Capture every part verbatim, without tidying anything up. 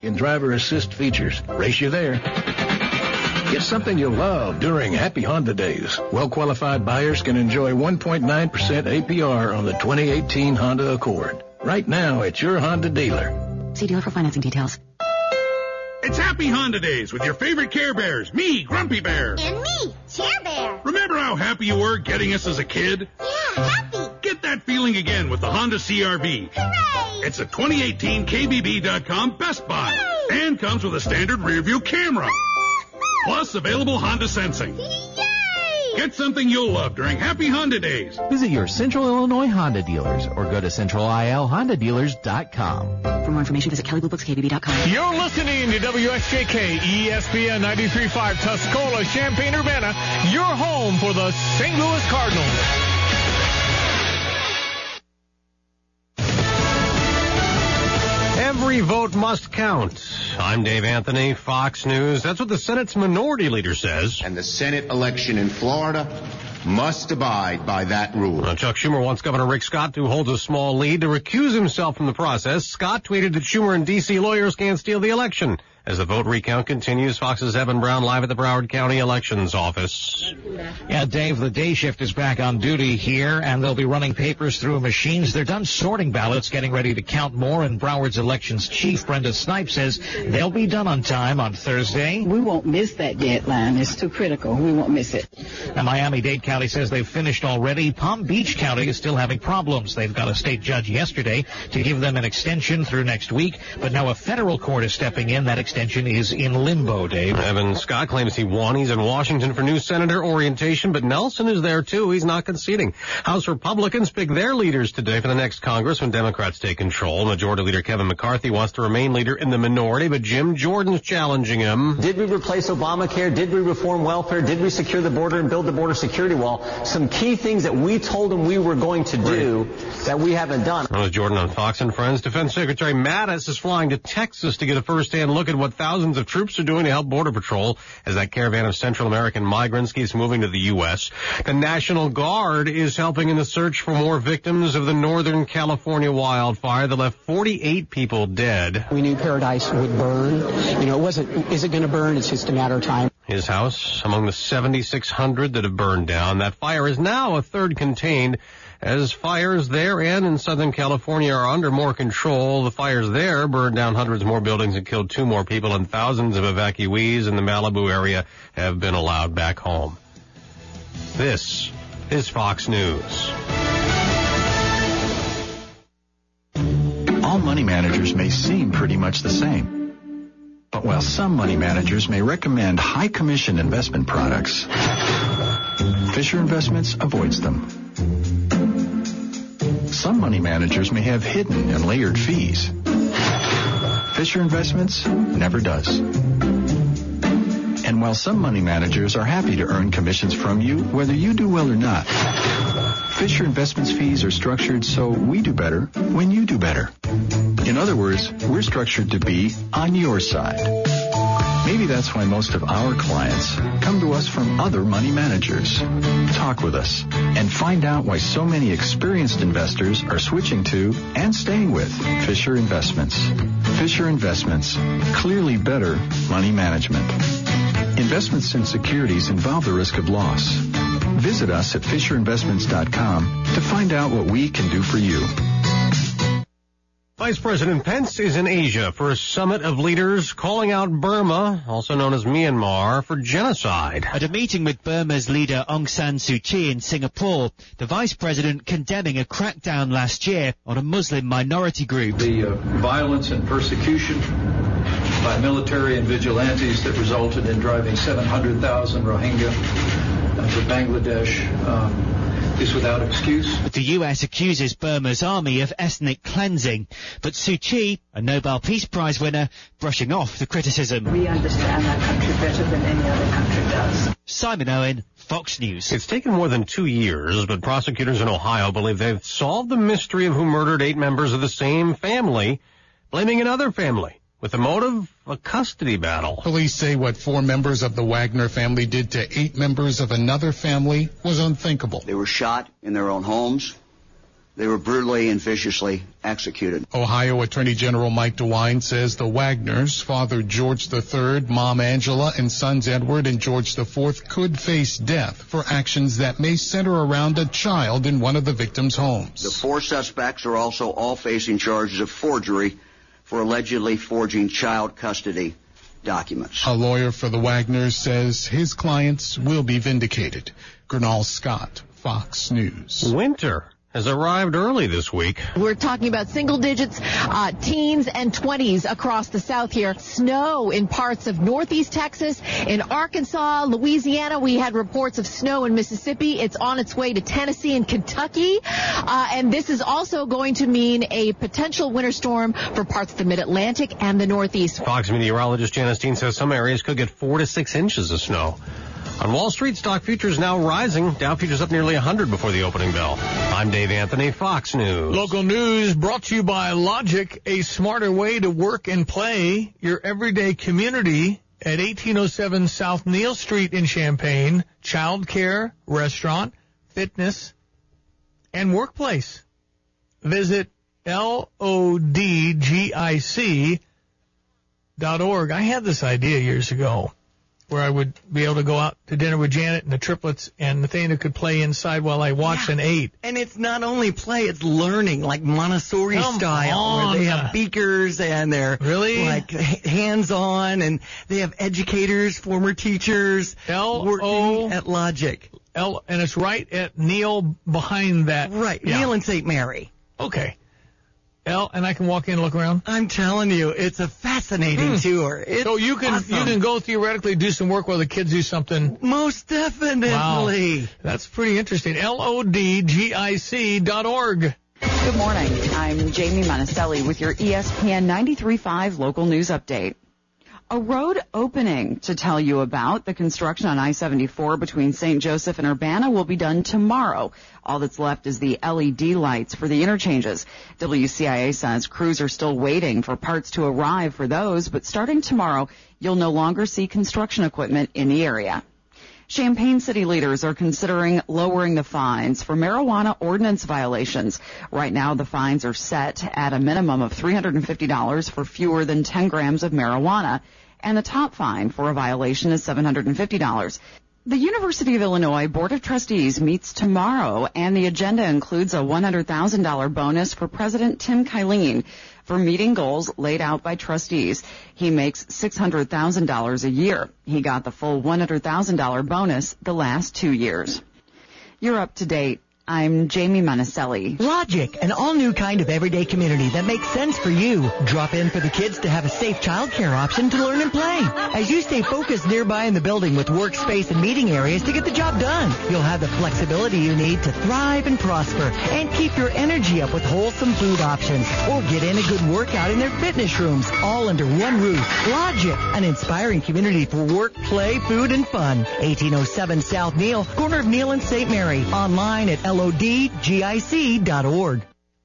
in driver assist features. Race you there. Get something you'll love during Happy Honda Days. Well-qualified buyers can enjoy one point nine percent A P R on the twenty eighteen Honda Accord. Right now at your Honda dealer. See dealer for financing details. It's Happy Honda Days with your favorite Care Bears. Me, Grumpy Bear. And me, Cheer Bear. Remember how happy you were getting us as a kid? Yeah, happy. Get that feeling again with the Honda C R V. Hooray! It's a twenty eighteen K B B dot com Best Buy. Yay! And comes with a standard rear view camera. Plus available Honda Sensing. Yay! Get something you'll love during Happy Honda Days. Visit your Central Illinois Honda dealers or go to central I L honda dealers dot com. For more information, visit kelly blue books k b b dot com. You're listening to W X J K E S P N ninety-three point five Tuscola, Champaign-Urbana, your home for the Saint Louis Cardinals. Every vote must count. I'm Dave Anthony, Fox News. That's what the Senate's minority leader says. And the Senate election in Florida must abide by that rule. Now, Chuck Schumer wants Governor Rick Scott, who holds a small lead, to recuse himself from the process. Scott tweeted that Schumer and D C lawyers can't steal the election. As the vote recount continues, Fox's Evan Brown live at the Broward County Elections Office. Yeah, Dave, the day shift is back on duty here, and they'll be running papers through machines. They're done sorting ballots, getting ready to count more, and Broward's elections chief, Brenda Snipe, says they'll be done on time on Thursday. We won't miss that deadline. It's too critical. We won't miss it. And Miami-Dade County says they've finished already. Palm Beach County is still having problems. They've got a state judge yesterday to give them an extension through next week, but now a federal court is stepping in. That extension is in limbo, Dave. Evan Scott claims he won. He's in Washington for new senator orientation, but Nelson is there too. He's not conceding. House Republicans pick their leaders today for the next Congress when Democrats take control. Majority Leader Kevin McCarthy wants to remain leader in the minority, but Jim Jordan's challenging him. Did we replace Obamacare? Did we reform welfare? Did we secure the border and build the border security wall? Some key things that we told them we were going to do that we haven't done. That was Jordan on Fox and Friends. Defense Secretary Mattis is flying to Texas to get a first-hand look at what thousands of troops are doing to help Border Patrol as that caravan of Central American migrants keeps moving to the U S. The National Guard is helping in the search for more victims of the Northern California wildfire that left forty-eight people dead. We knew Paradise would burn. You know, it wasn't, is it going to burn? It's just a matter of time. His house among the seventy-six hundred that have burned down. That fire is now a third contained. As fires there and in Southern California are under more control, the fires there burned down hundreds more buildings and killed two more people, and thousands of evacuees in the Malibu area have been allowed back home. This is Fox News. All money managers may seem pretty much the same. But while some money managers may recommend high commission investment products, Fisher Investments avoids them. Some money managers may have hidden and layered fees. Fisher Investments never does. And while some money managers are happy to earn commissions from you, whether you do well or not, Fisher Investments fees are structured so we do better when you do better. In other words, we're structured to be on your side. Maybe that's why most of our clients come to us from other money managers. Talk with us and find out why so many experienced investors are switching to and staying with Fisher Investments. Fisher Investments, clearly better money management. Investments in securities involve the risk of loss. Visit us at fisher investments dot com to find out what we can do for you. Vice President Pence is in Asia for a summit of leaders calling out Burma, also known as Myanmar, for genocide. At a meeting with Burma's leader Aung San Suu Kyi in Singapore, the vice president condemning a crackdown last year on a Muslim minority group. The uh, violence and persecution by military and vigilantes that resulted in driving seven hundred thousand Rohingya uh, to Bangladesh um, is without excuse. But the U S accuses Burma's army of ethnic cleansing. But Suu Kyi, a Nobel Peace Prize winner, brushing off the criticism. We understand that country better than any other country does. Simon Owen, Fox News. It's taken more than two years, but prosecutors in Ohio believe they've solved the mystery of who murdered eight members of the same family, blaming another family, with the motive, a custody battle. Police say what four members of the Wagner family did to eight members of another family was unthinkable. They were shot in their own homes. They were brutally and viciously executed. Ohio Attorney General Mike DeWine says the Wagners, father George the Third, mom Angela, and sons Edward and George the Fourth, could face death for actions that may center around a child in one of the victims' homes. The four suspects are also all facing charges of forgery for allegedly forging child custody documents. A lawyer for the Wagners says his clients will be vindicated. Gernal Scott, Fox News. Winter has arrived early this week. We're talking about single digits, uh, teens and twenties across the south here. Snow in parts of northeast Texas, in Arkansas, Louisiana. We had reports of snow in Mississippi. It's on its way to Tennessee and Kentucky. Uh, and this is also going to mean a potential winter storm for parts of the mid-Atlantic and the northeast. Fox meteorologist Janice Dean says some areas could get four to six inches of snow. On Wall Street, stock futures now rising. Dow futures up nearly one hundred before the opening bell. I'm Dave Anthony, Fox News. Local news brought to you by Logic, a smarter way to work and play. Your everyday community at eighteen oh seven South Neal Street in Champaign. Child care, restaurant, fitness, and workplace. Visit L O D G I C dot org. I had this idea years ago, where I would be able to go out to dinner with Janet and the triplets, and Nathaniel could play inside while I watched yeah. and ate. And it's not only play, it's learning, like Montessori Come style, on. where they have beakers and they're really like hands-on, and they have educators, former teachers L- working O- at Logic. L- and it's right at Neal behind that. Right, yeah. Neal and Saint Mary. Okay. L, and I can walk in and look around? I'm telling you, it's a fascinating hmm. tour. It's so you can awesome. you can go theoretically do some work while the kids do something. Most definitely. Wow. That's pretty interesting. L O D G I C dot org. Good morning. I'm Jamie Monticelli with your E S P N ninety-three point five local news update. A road opening to tell you about. The construction on I seventy-four between Saint Joseph and Urbana will be done tomorrow. All that's left is the L E D lights for the interchanges. W C I A says crews are still waiting for parts to arrive for those, but starting tomorrow, you'll no longer see construction equipment in the area. Champaign city leaders are considering lowering the fines for marijuana ordinance violations. Right now, the fines are set at a minimum of three hundred fifty dollars for fewer than ten grams of marijuana, and the top fine for a violation is seven hundred fifty dollars. The University of Illinois Board of Trustees meets tomorrow, and the agenda includes a one hundred thousand dollars bonus for President Tim Kylene for meeting goals laid out by trustees. He makes six hundred thousand dollars a year. He got the full one hundred thousand dollars bonus the last two years. You're up to date. I'm Jamie Monticelli. Logic, an all-new kind of everyday community that makes sense for you. Drop in for the kids to have a safe childcare option to learn and play. As you stay focused nearby in the building with workspace and meeting areas to get the job done, you'll have the flexibility you need to thrive and prosper and keep your energy up with wholesome food options, or get in a good workout in their fitness rooms, all under one roof. Logic, an inspiring community for work, play, food, and fun. eighteen oh seven South Neal, corner of Neal and Saint Mary. Online at L O D G I C dot org.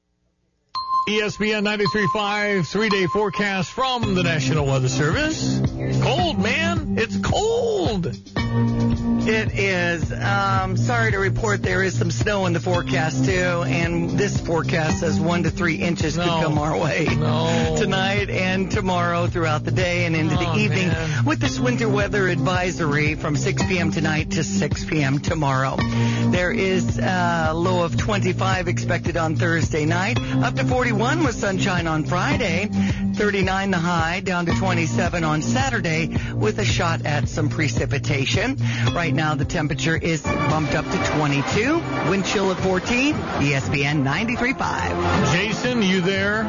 E S P N ninety-three point five, three-day forecast from the National Weather Service. Cold, man. It's cold. It is. Um, sorry to report there is some snow in the forecast, too, and this forecast says one to three inches no. could come our way no. tonight and tomorrow throughout the day and into oh, the evening man. with this winter weather advisory from six p.m. tonight to six p.m. tomorrow. There is a low of twenty-five expected on Thursday night, up to forty-one with sunshine on Friday, thirty-nine the high, down to twenty-seven on Saturday with a shot at some precipitation. Right now the temperature is bumped up to twenty-two, wind chill at fourteen, E S P N ninety-three point five. Jason, you there?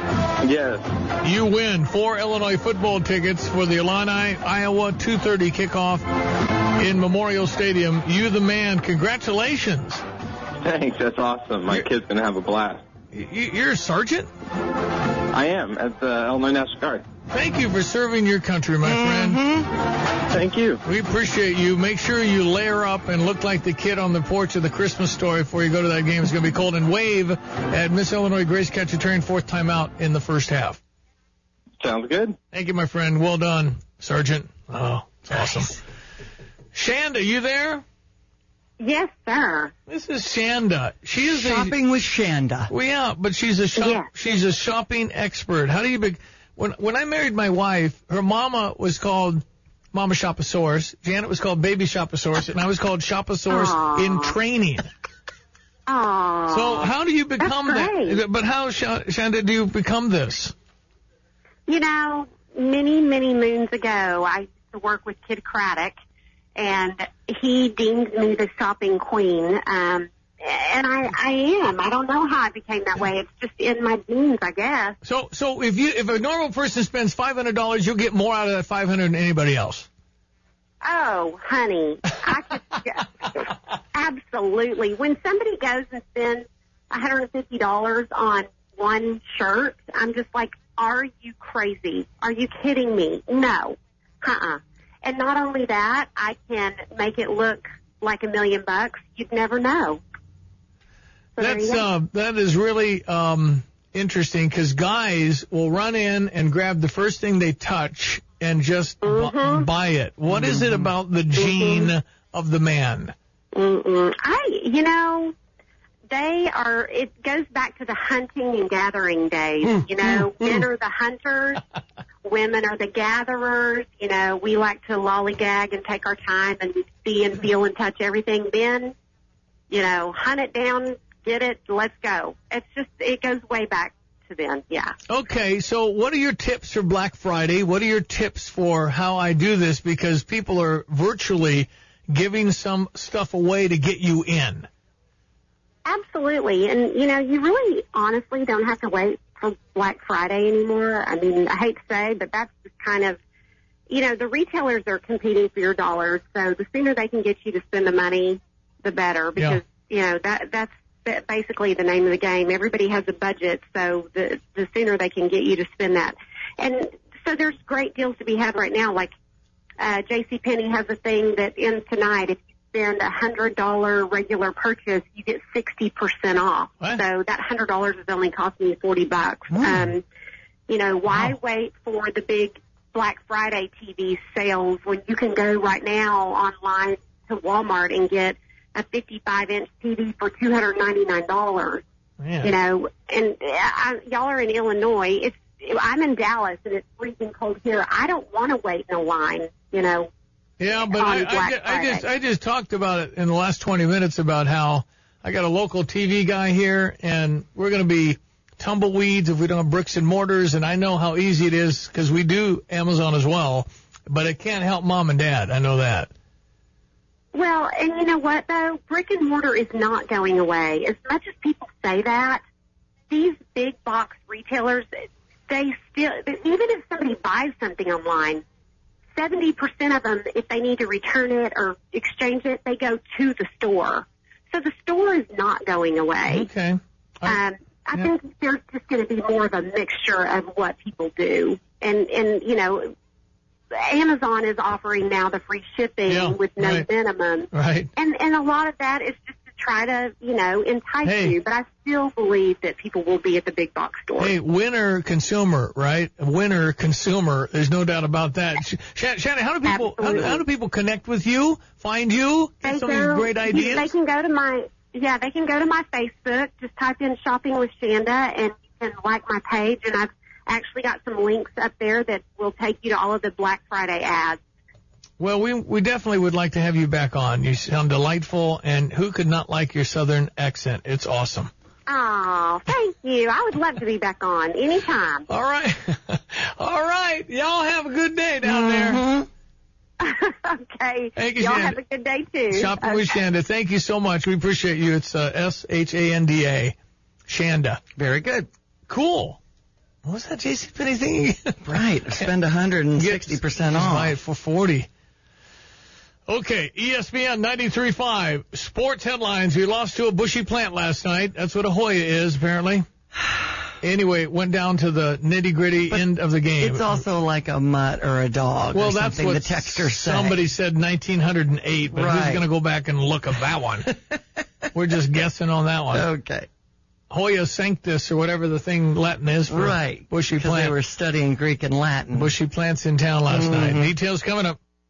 Yes. You win four Illinois football tickets for the Illini Iowa two thirty kickoff in Memorial Stadium. You the man. Congratulations. Thanks. That's awesome. My You're, kid's going to have a blast. You're a sergeant? I am at the Illinois National Guard. Thank you for serving your country, my mm-hmm. friend. Thank you. We appreciate you. Make sure you layer up and look like the kid on the porch of the Christmas Story before you go to that game. It's going to be cold. And wave at Miss Illinois Grace Cacciatore, fourth time out in the first half. Sounds good. Thank you, my friend. Well done, Sergeant. Oh, it's awesome. Shanda, you there? Yes, sir. This is Shanda. She is Shopping a, with Shanda. Well, yeah, but she's a shop. Yeah. She's a shopping expert. How do you be? When when I married my wife, her mama was called Mama Shopasaurus. Janet was called Baby Shopasaurus, and I was called Shopasaurus Aww. in training. Aww. So how do you become that? But how, Shanda, do you become this? You know, many, many moons ago, I used to work with Kid Craddock, and he deemed me the shopping queen. Um, and I, I am. I don't know how I became that way. It's just in my genes, I guess. So, so if you, if a normal person spends five hundred dollars, you'll get more out of that five hundred dollars than anybody else. Oh, honey, I could, absolutely. When somebody goes and spends one hundred fifty dollars on one shirt, I'm just like, are you crazy? Are you kidding me? No. Uh-uh. And not only that, I can make it look like a million bucks. You'd never know. So That's uh, that is really um, interesting because guys will run in and grab the first thing they touch and just mm-hmm. bu- buy it. What mm-hmm. is it about the gene mm-hmm. of the man? Mm-mm. I, you know, they are. It goes back to the hunting and gathering days. Mm, you know, mm, men mm. are the hunters, women are the gatherers. You know, we like to lollygag and take our time and see and feel and touch everything. Men, you know, hunt it down, get it, let's go. It's just, it goes way back to then, yeah. Okay, so what are your tips for Black Friday? What are your tips for how I do this? Because people are virtually giving some stuff away to get you in. Absolutely. And, you know, you really honestly don't have to wait for Black Friday anymore. I mean, I hate to say, but that's just kind of, you know, the retailers are competing for your dollars. So the sooner they can get you to spend the money, the better. Because, yeah. you know, that that's basically the name of the game. Everybody has a budget. So the, the sooner they can get you to spend that. And so there's great deals to be had right now. Like uh, JCPenney has a thing that ends tonight. If you spend a one hundred dollars regular purchase, you get sixty percent off. What? So that one hundred dollars is only costing you forty bucks. Mm. Um, you know, why wow. wait for the big Black Friday T V sales when you can go right now online to Walmart and get a fifty-five inch T V for two hundred ninety-nine dollars? Man. You know, and I, y'all are in Illinois. It's I'm in Dallas, and it's freezing cold here. I don't want to wait in a line, you know. Yeah, but I, I, just, I just I just talked about it in the last twenty minutes about how I got a local T V guy here, and we're going to be tumbleweeds if we don't have bricks and mortars, and I know how easy it is because we do Amazon as well, but it can't help mom and dad. I know that. Well, and you know what, though? Brick and mortar is not going away. As much as people say that, these big box retailers, they still, even if somebody buys something online, seventy percent of them, if they need to return it or exchange it, they go to the store. So the store is not going away. Okay. Um, I yeah. think there's just going to be more of a mixture of what people do. And, and you know, Amazon is offering now the free shipping yeah, with no right. minimum. Right. And, and a lot of that is just to try to, you know, entice hey. you. But I still believe that people will be at the big box store. Hey, winner consumer, right? Winner consumer. There's no doubt about that. Sh- Shannon, how do people how do, how do people connect with you, find you, get they some go, of these great ideas? They can go to my yeah, they can go to my Facebook. Just type in Shopping with Shanda, and you can like my page. And I've actually got some links up there that will take you to all of the Black Friday ads. Well, we we definitely would like to have you back on. You sound delightful, and who could not like your Southern accent? It's awesome. Oh, thank you. I would love to be back on anytime. All right. All right. Y'all have a good day down mm-hmm. there. Okay. Thank you, Y'all Shanda. have a good day, too. Shopping okay. with Shanda. Thank you so much. We appreciate you. It's uh, S H A N D A. Shanda. Very good. Cool. What was that JCPenney thing? Right. Spend one hundred sixty percent off. Buy it for forty. Okay, E S P N ninety-three point five. Sports headlines. We lost to a bushy plant last night. That's what a Hoya is, apparently. Anyway, it went down to the nitty-gritty but end of the game. It's also like a mutt or a dog well, or that's something what the texters say. Somebody said nineteen oh eight, but right. who's going to go back and look at that one? We're just guessing on that one. Okay. Hoya Sanctus, or whatever the thing Latin is for right. bushy plant. Because they were studying Greek and Latin. Bushy plants in town last mm-hmm. night. Details coming up.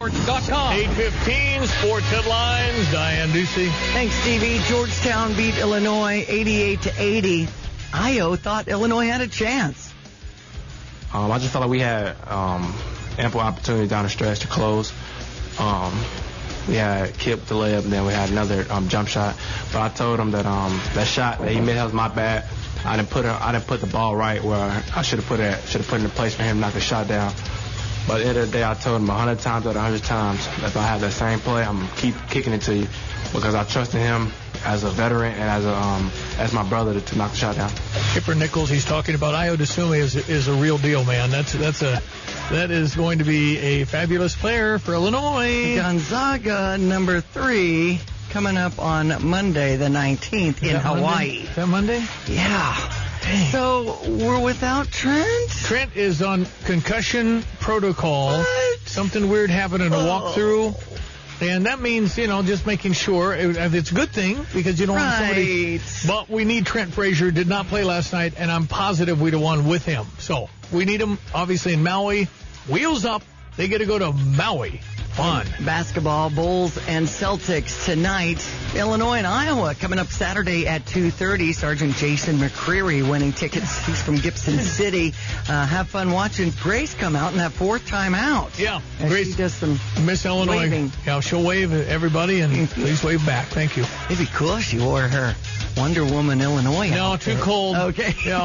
eight fifteen, sports headlines. Diane Ducey. Thanks, Stevie. Georgetown beat Illinois eighty-eight to eighty. Io thought Illinois had a chance. Um, I just felt like we had um, ample opportunity down the stretch to close. Um, we had Kip the layup, and then we had another um, jump shot. But I told him that um, that shot that he made was my bad. I didn't put it, I didn't put the ball right where I should have put it. Should have put it in place for him to knock the shot down. But at the end of the day, I told him a hundred times out of a hundred times, if I have that same play, I'm gonna keep kicking it to you because I trusted him as a veteran and as a um, as my brother to, to knock the shot down. Kipper Nichols, he's talking about Io DeSumo is is a real deal, man. That's that's a that is going to be a fabulous player for Illinois. Gonzaga, number three, coming up on Monday the nineteenth in Hawaii. Monday? Is that Monday? Yeah. Dang. So we're without Trent? Trent is on concussion protocol. What? Something weird happened in a walkthrough. And that means, you know, just making sure. It, it's a good thing because you don't right. want somebody. But we need Trent Frazier. Did not play last night, and I'm positive we'd have won with him. So we need him, obviously, in Maui. Wheels up. They get to go to Maui. Fun. Basketball, Bulls and Celtics tonight. Illinois and Iowa coming up Saturday at two thirty. Sergeant Jason McCreary winning tickets. He's from Gibson City. Uh, have fun watching Grace come out in that fourth time out. Yeah. As Grace she does some Miss Illinois. waving. Yeah, she'll wave at everybody and please wave back. Thank you. It'd be cool if she wore her Wonder Woman Illinois No, outfit. too cold. Okay. Yeah.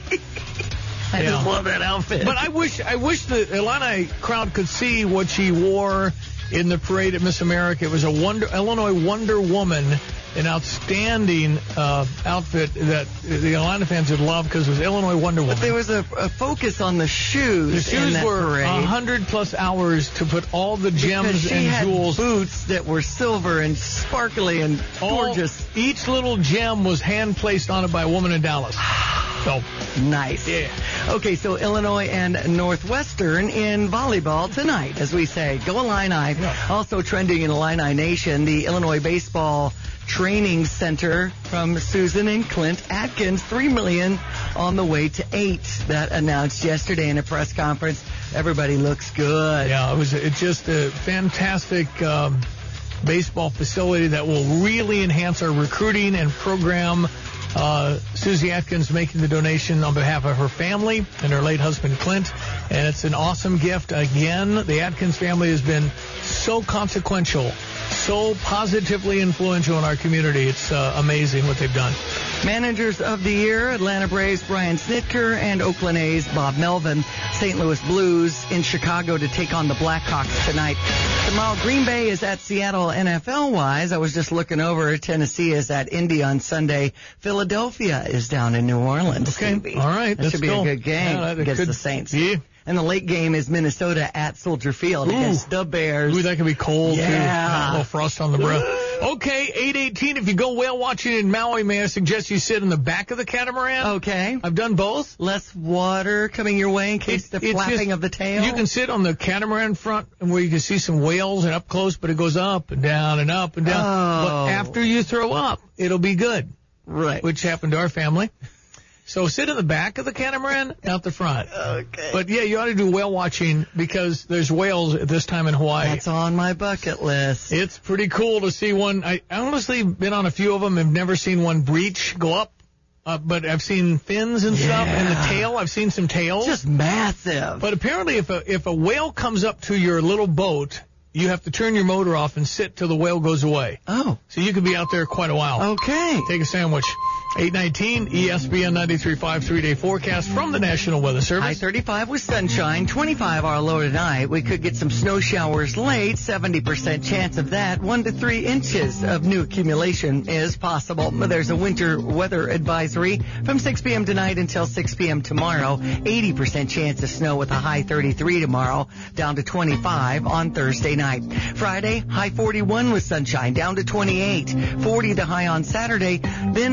I yeah. just love that outfit. But I wish I wish the Illini crowd could see what she wore in the parade at Miss America. It was a Wonder, Illinois Wonder Woman, an outstanding uh, outfit that the Illini fans would love because it was Illinois Wonder Woman. But there was a, a focus on the shoes. The shoes in that were parade. one hundred plus hours to put all the gems because she and had jewels. Boots that were silver and sparkly and all, gorgeous. Each little gem was hand placed on it by a woman in Dallas. So nice. Yeah. Okay, so Illinois and Northwestern in volleyball tonight, as we say. Go Illini. Yeah. Also trending in Illini Nation, the Illinois Baseball Training Center from Susan and Clint Atkins, three million dollars on the way to eight. That announced yesterday in a press conference. Everybody looks good. Yeah, it was it's just a fantastic um, baseball facility that will really enhance our recruiting and program. Uh, Susie Atkins making the donation on behalf of her family and her late husband Clint, and it's an awesome gift. Again, the Atkins family has been so consequential, so positively influential in our community. It's uh, amazing what they've done. Managers of the year, Atlanta Braves Brian Snitker and Oakland A's Bob Melvin. Saint Louis Blues in Chicago to take on the Blackhawks tonight. Tomorrow, Green Bay is at Seattle. N F L-wise, I was just looking over. Tennessee is at Indy on Sunday. Philadelphia is down in New Orleans. Okay, Stevie. all right. That let's should be go. a good game Yeah, that against could, the Saints. Yeah. And the late game is Minnesota at Soldier Field Ooh. against the Bears. Ooh, that could be cold, yeah. too. Yeah, a little frost on the breath. Okay, eight eighteen. If you go whale watching in Maui, may I suggest you sit in the back of the catamaran? Okay. I've done both. Less water coming your way in case It- the it's flapping just- of the tail. You can sit on the catamaran front where you can see some whales and up close, but it goes up and down and up and down. Oh. But after you throw up, it'll be good. Right. Which happened to our family. So sit in the back of the catamaran, not the front. Okay. But yeah, you ought to do whale watching because there's whales at this time in Hawaii. That's on my bucket list. It's pretty cool to see one. I I honestly been on a few of them. I've never seen one breach go up, uh, but I've seen fins and stuff, Yeah. and the tail. I've seen some tails. Just massive. But apparently, if a if a whale comes up to your little boat, you have to turn your motor off and sit till the whale goes away. Oh. So you could be out there quite a while. Okay. Take a sandwich. eight nineteen, E S P N ninety-three point five three-day forecast from the National Weather Service. High thirty-five with sunshine, twenty-five our low tonight. We could get some snow showers late, seventy percent chance of that. One to three inches of new accumulation is possible. But there's a winter weather advisory from six p.m. tonight until six p.m. tomorrow. eighty percent chance of snow with a high thirty-three tomorrow, down to twenty-five on Thursday night. Friday, high forty-one with sunshine, down to twenty-eight. forty the high on Saturday, then a forty percent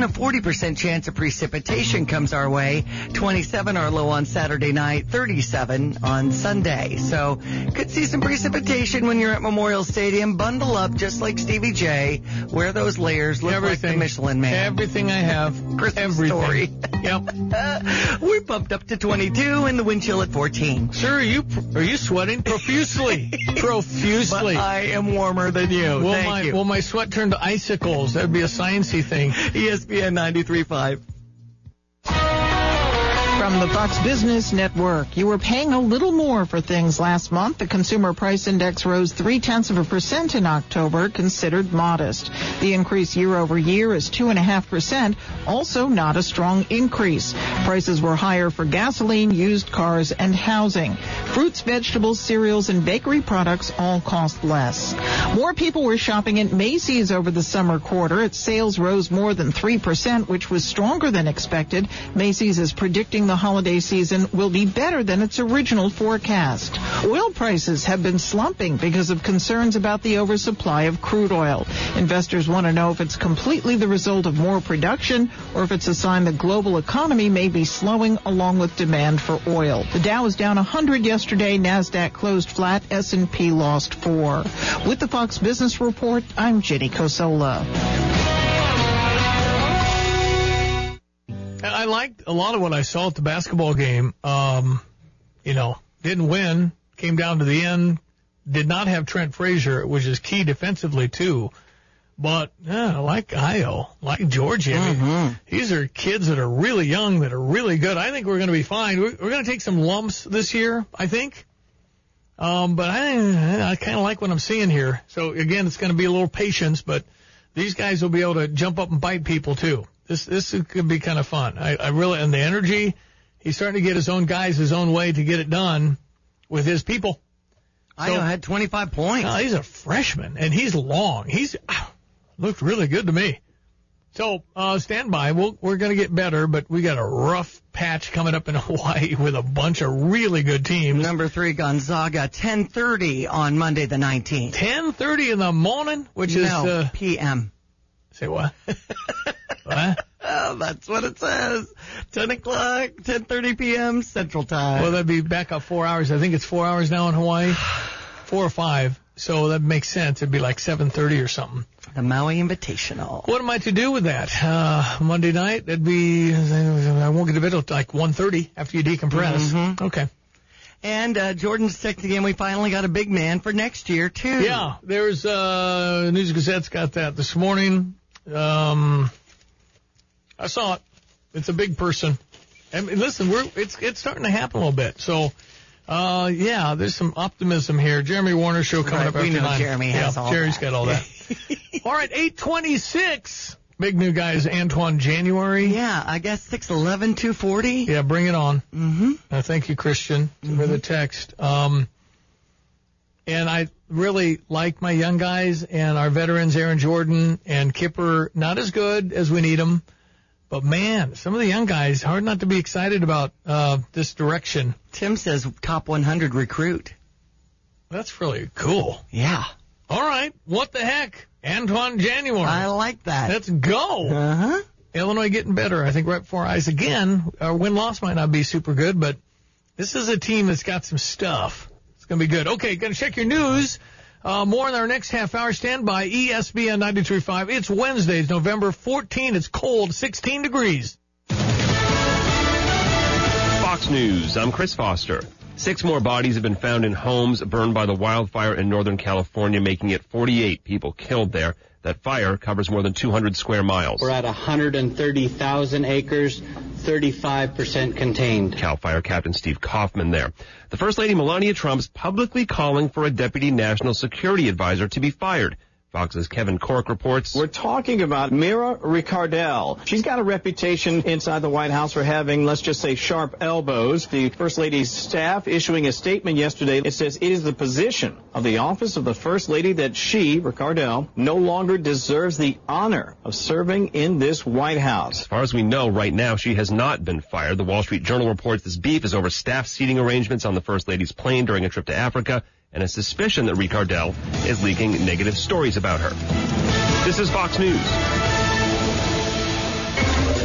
percent chance of precipitation comes our way. twenty-seven our low on Saturday night, thirty-seven on Sunday. So could see some precipitation when you're at Memorial Stadium. Bundle up just like Stevie J. Wear those layers. Look Everything. like the Michelin Man. Everything I have. Christmas Everything. story. Yep. Uh, we're bumped up to twenty-two and the wind chill at fourteen. Sir, are you are you sweating profusely? profusely. But I am warmer than you. Will Thank my, you. Will my sweat turn to icicles? That'd be a sciencey thing. E S P N ninety-three point five. From the Fox Business Network, you were paying a little more for things last month. The Consumer Price Index rose three-tenths of a percent in October, considered modest. The increase year over year is two and a half percent, also not a strong increase. Prices were higher for gasoline, used cars, and housing. Fruits, vegetables, cereals, and bakery products all cost less. More people were shopping at Macy's over the summer quarter. Its sales rose more than three percent, which was stronger than expected. Macy's is predicting the holiday season will be better than its original forecast. Oil prices have been slumping because of concerns about the oversupply of crude oil. Investors want to know if it's completely the result of more production or if it's a sign the global economy may be slowing along with demand for oil. The Dow was down one hundred yesterday. NASDAQ closed flat. S and P lost four. With the Fox Business Report, I'm Jenny Cosola. I liked a lot of what I saw at the basketball game. Um, you know, didn't win, came down to the end, did not have Trent Frazier, which is key defensively too. But yeah, I like Io, like Georgie. I mean, Mm-hmm. these are kids that are really young, that are really good. I think we're going to be fine. We're, we're going to take some lumps this year, I think. Um, but I, I kind of like what I'm seeing here. So again, it's going to be a little patience, but these guys will be able to jump up and bite people too. This this could be kind of fun. I, I really, and the energy, he's starting to get his own guys his own way to get it done with his people. I so, had twenty-five points. Uh, he's a freshman, and he's long. He's uh, looked really good to me. So uh, stand by. We'll, we're going to get better, but we got a rough patch coming up in Hawaii with a bunch of really good teams. Number three, Gonzaga, ten thirty on Monday the nineteenth. ten thirty in the morning, which no, is uh, P M. Say what? What? Oh, that's what it says. ten o'clock, ten thirty p.m. Central Time. Well, that'd be back up four hours. I think it's four hours now in Hawaii. Four or five. So that makes sense. It'd be like seven thirty or something. The Maui Invitational. What am I to do with that? Uh, Monday night, it'd be, I won't get to bed till like one thirty after you decompress. Mm-hmm. Okay. And uh, Jordan's texting again. We finally got a big man for next year, too. Yeah, there's uh, News Gazette's got that this morning. Um, I saw it. It's a big person. And listen, we're it's it's starting to happen a little bit. So, uh, yeah, there's some optimism here. Jeremy Warner show coming right, up after we know nine. Jeremy yeah, has all Jerry's that. got all that. All right, eight twenty-six. Big new guys, Antoine January. Yeah, I guess six eleven, two forty. Yeah, bring it on. Mm-hmm. Uh, thank you, Christian, mm-hmm. for the text. Um, and I really like my young guys and our veterans, Aaron Jordan and Kipper. Not as good as we need them, but man, some of the young guys, hard not to be excited about uh, this direction. Tim says top one hundred recruit. That's really cool. Yeah. All right, what the heck? Antoine January. I like that. Let's go. Uh-huh. Illinois getting better, I think, right before our eyes again. Our win-loss might not be super good, but this is a team that's got some stuff. It's going to be good. Okay, going to check your news. Uh, more in our next half hour. Stand by. E S P N ninety-three point five. It's Wednesday, it's November fourteenth. It's cold, sixteen degrees. Fox News. I'm Chris Foster. Six more bodies have been found in homes burned by the wildfire in Northern California, making it forty-eight people killed there. That fire covers more than two hundred square miles. We're at one hundred thirty thousand acres, thirty-five percent contained. CAL FIRE Captain Steve Kaufman there. The First Lady Melania Trump's publicly calling for a deputy national security advisor to be fired. Fox's Kevin Cork reports. We're talking about Mira Ricardel. She's got a reputation inside the White House for having, let's just say, sharp elbows. The First Lady's staff issuing a statement yesterday. It says it is the position of the office of the First Lady that she, Ricardel, no longer deserves the honor of serving in this White House. As far as we know, right now, she has not been fired. The Wall Street Journal reports this beef is over staff seating arrangements on the First Lady's plane during a trip to Africa, and a suspicion that Ricardel is leaking negative stories about her. This is Fox News.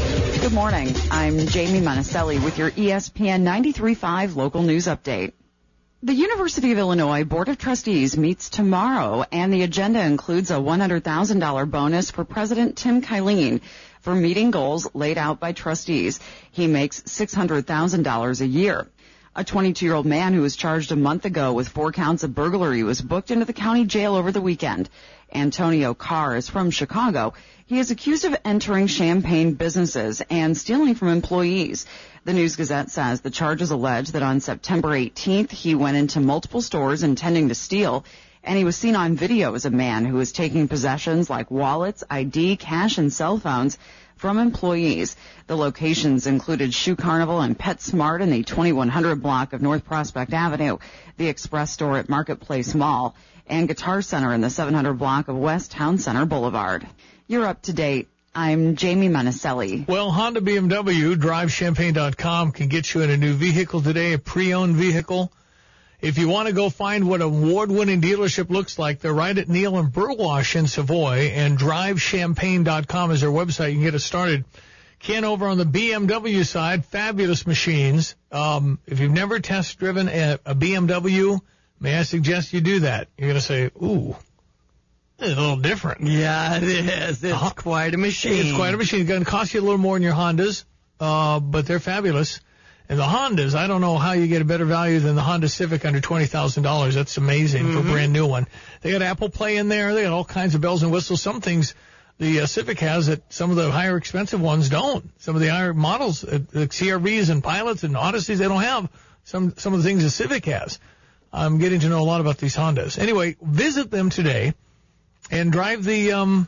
Good morning. I'm Jamie Monticelli with your E S P N ninety-three point five local news update. The University of Illinois Board of Trustees meets tomorrow, and the agenda includes a one hundred thousand dollars bonus for President Tim Kylene for meeting goals laid out by trustees. He makes six hundred thousand dollars a year. A twenty-two-year-old man who was charged a month ago with four counts of burglary was booked into the county jail over the weekend. Antonio Carr is from Chicago. He is accused of entering Champaign businesses and stealing from employees. The News-Gazette says the charges allege that on September eighteenth, he went into multiple stores intending to steal, and he was seen on video as a man who was taking possessions like wallets, I D, cash, and cell phones from employees. The locations included Shoe Carnival and PetSmart in the twenty-one hundred block of North Prospect Avenue, the Express store at Marketplace Mall, and Guitar Center in the seven hundred block of West Town Center Boulevard. You're up to date. I'm Jamie Monticelli. Well, Honda B M W, drive champaign dot com, can get you in a new vehicle today, a pre-owned vehicle. If you want to go find what an award-winning dealership looks like, they're right at Neal and Burwash in Savoy, and drive champaign dot com is their website. You can get it started. Ken, over on the B M W side, fabulous machines. Um, if you've never test-driven a, a B M W, may I suggest you do that? You're going to say, ooh, it's a little different. Yeah, it is. It's uh-huh. quite a machine. It's quite a machine. It's going to cost you a little more than your Hondas, uh, but they're fabulous. And the Hondas, I don't know how you get a better value than the Honda Civic under twenty thousand dollars. That's amazing mm-hmm. for a brand new one. They got Apple Play in there. They got all kinds of bells and whistles. Some things the uh, Civic has that some of the higher expensive ones don't. Some of the higher models, uh, the C R Vs and Pilots and Odysseys, they don't have some, some of the things the Civic has. I'm getting to know a lot about these Hondas. Anyway, visit them today and drive the um,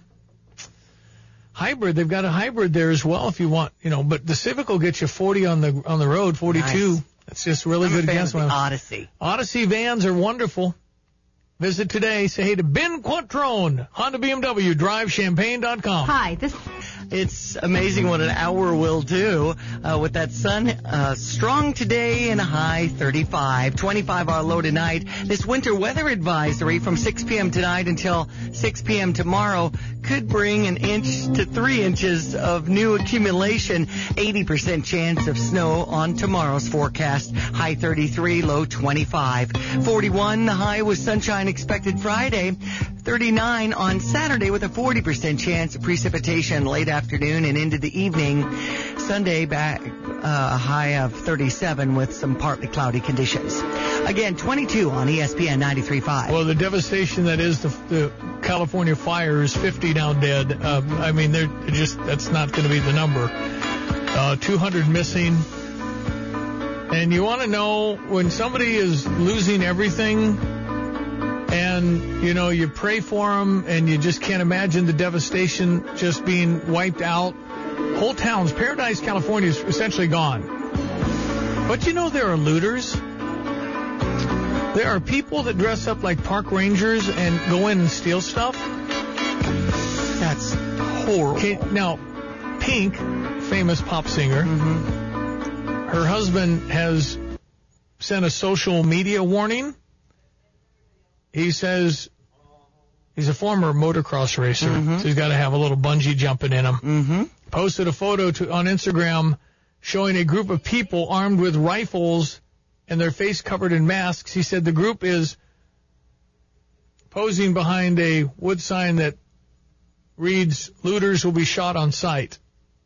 hybrid. They've got a hybrid there as well if you want, you know, but the Civic will get you forty on the on the road, forty-two. Nice. That's just really I'm good a fan gas of the mileage. Odyssey. Odyssey vans are wonderful. Visit today. Say hey to Ben Quattrone, Honda B M W, drive champaign dot com. Hi, this. It's amazing what an hour will do uh, with that sun. Uh, strong today and a high thirty-five. twenty-five hour low tonight. This winter weather advisory from six p.m. tonight until six p.m. tomorrow could bring an inch to three inches of new accumulation. eighty percent chance of snow on tomorrow's forecast. High thirty-three, low twenty-five. forty-one, the high with sunshine expected Friday. thirty-nine on Saturday with a forty percent chance of precipitation late afternoon and into the evening. Sunday back uh, a high of thirty-seven with some partly cloudy conditions. Again, twenty-two on E S P N ninety-three point five. Well, the devastation that is the, the California fires, fifty now dead. Uh, I mean, they're just that's not going to be the number. Uh, two hundred missing. And you want to know when somebody is losing everything, and, you know, you pray for them, and you just can't imagine the devastation just being wiped out. Whole towns, Paradise, California is essentially gone. But, you know, there are looters. There are people that dress up like park rangers and go in and steal stuff. That's horrible. Okay, now, Pink, famous pop singer, mm-hmm. her husband has sent a social media warning. He says he's a former motocross racer, mm-hmm. so he's got to have a little bungee jumping in him. Mm-hmm. Posted a photo to, on Instagram showing a group of people armed with rifles and their face covered in masks. He said the group is posing behind a wood sign that reads, "Looters will be shot on sight."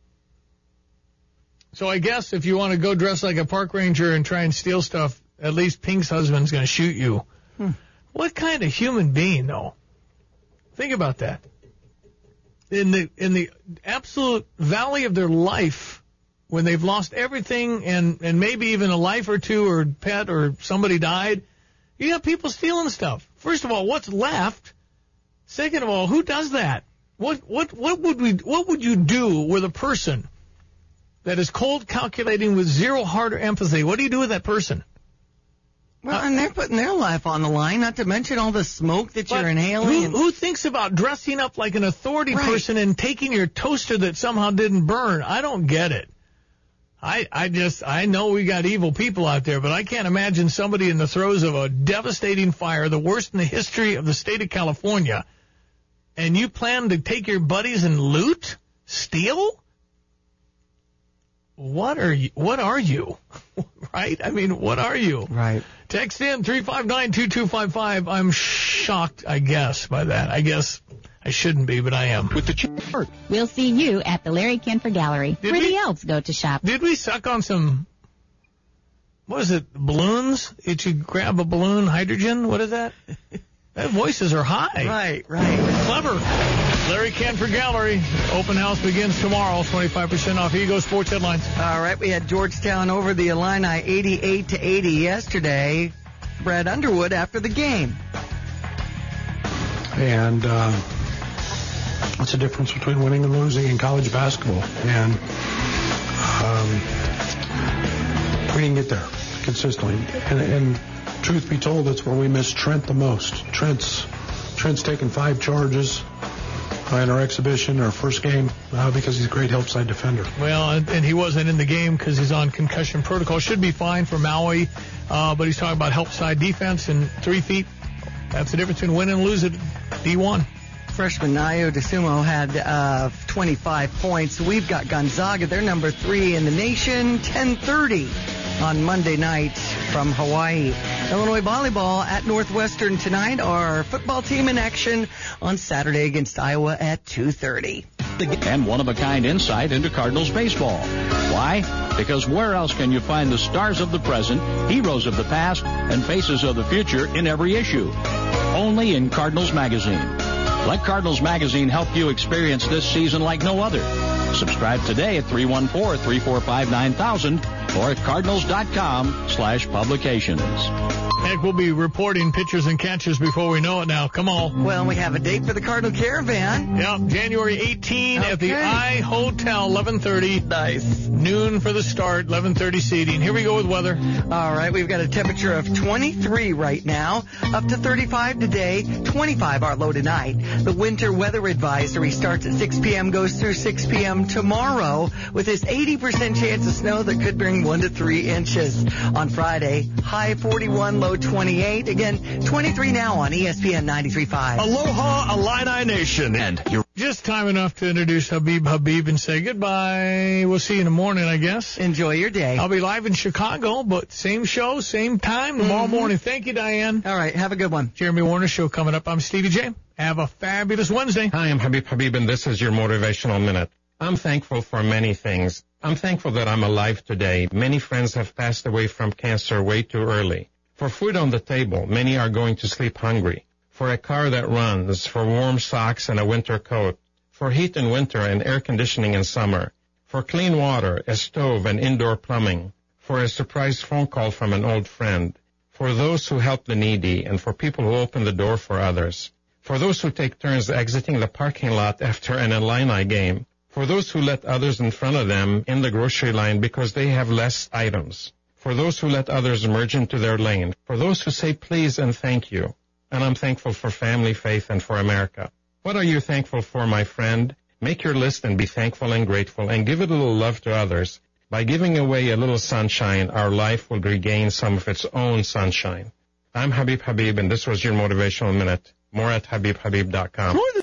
So I guess if you want to go dress like a park ranger and try and steal stuff, at least Pink's husband's going to shoot you. Hmm. What kind of human being, though? Think about that. In the in the absolute valley of their life, when they've lost everything and, and maybe even a life or two or pet or somebody died, you have people stealing stuff. First of all, what's left? Second of all, who does that? What what what would we what would you do with a person that is cold, calculating, with zero heart or empathy? What do you do with that person? Well, and they're putting their life on the line, not to mention all the smoke that you're inhaling. Who, who thinks about dressing up like an authority right. person and taking your toaster that somehow didn't burn? I don't get it. I, I just, I know we got evil people out there, but I can't imagine somebody in the throes of a devastating fire, the worst in the history of the state of California, and you plan to take your buddies and loot? Steal? what are you? What are you? Right? I mean, what are you? Right. Text in three five nine, two two five five. I'm shocked, I guess, by that. I guess I shouldn't be, but I am. With the chart. We'll see you at the Larry Canfor Gallery, Did where we? the elves go to shop. Did we suck on some, what is it, balloons? Did you grab a balloon, hydrogen? What is that? That voices are high. Right, right. Clever. Larry Canfor Gallery. Open house begins tomorrow. twenty-five percent off. Here you go, sports headlines. All right, we had Georgetown over the Illini eighty-eight to eighty yesterday. Brad Underwood after the game. And uh, what's the difference between winning and losing in college basketball? And um, we didn't get there consistently. And, and truth be told, that's where we missed Trent the most. Trent's Trent's taken five charges in our exhibition, our first game, uh, because he's a great help side defender. Well, and, and he wasn't in the game because he's on concussion protocol. Should be fine for Maui, uh, but he's talking about help side defense and three feet. That's the difference between win and lose at D one. Freshman Nayo DeSumo had uh, twenty-five points. We've got Gonzaga. They're number three in the nation, ten thirty on Monday night from Hawaii. Illinois volleyball at Northwestern tonight. Our football team in action on Saturday against Iowa at two thirty. And one-of-a-kind insight into Cardinals baseball. Why? Because where else can you find the stars of the present, heroes of the past, and faces of the future in every issue? Only in Cardinals Magazine. Let Cardinals Magazine help you experience this season like no other. Subscribe today at three one four, three four five, nine thousand or at cardinals.com slash publications. Heck, we'll be reporting pitchers and catchers before we know it now. Come on. Well, we have a date for the Cardinal Caravan. Yep, January eighteenth Okay. at the I Hotel, eleven thirty. Nice. Noon for the start, eleven thirty seating. Here we go with weather. All right, we've got a temperature of twenty-three right now, up to thirty-five today, twenty-five our low tonight. The winter weather advisory starts at six p.m., goes through six p.m. tomorrow with this eighty percent chance of snow that could bring one to three inches. On Friday, high forty-one, low twenty-eight. Again, twenty-three now on E S P N ninety-three point five. Aloha, Illini Nation. And you're just time enough to introduce Habib Habib and say goodbye. We'll see you in the morning, I guess. Enjoy your day. I'll be live in Chicago, but same show, same time tomorrow Mm-hmm. morning. Thank you, Diane. All right, have a good one. Jeremy Warner Show coming up. I'm Stevie J. Have a fabulous Wednesday. Hi, I'm Habib Habib, and this is your Motivational Minute. I'm thankful for many things. I'm thankful that I'm alive today. Many friends have passed away from cancer way too early. For food on the table, many are going to sleep hungry. For a car that runs, for warm socks and a winter coat, for heat in winter and air conditioning in summer, for clean water, a stove and indoor plumbing, for a surprise phone call from an old friend, for those who help the needy, and for people who open the door for others, for those who take turns exiting the parking lot after an Illini game, for those who let others in front of them in the grocery line because they have less items, for those who let others merge into their lane, for those who say please and thank you. And I'm thankful for family, faith, and for America. What are you thankful for, my friend? Make your list and be thankful and grateful and give a little love to others. By giving away a little sunshine, our life will regain some of its own sunshine. I'm Habib Habib, and this was your Motivational Minute. More at habib habib dot com.